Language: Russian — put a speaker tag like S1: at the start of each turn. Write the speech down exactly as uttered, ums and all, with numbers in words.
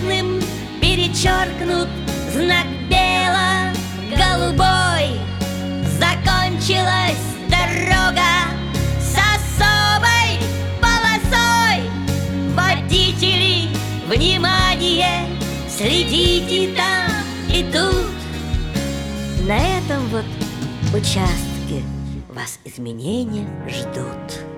S1: красным перечеркнут знак бело-голубой. Закончилась дорога с особой полосой. Водители, внимание, следите там и тут. На этом вот участке вас изменения ждут.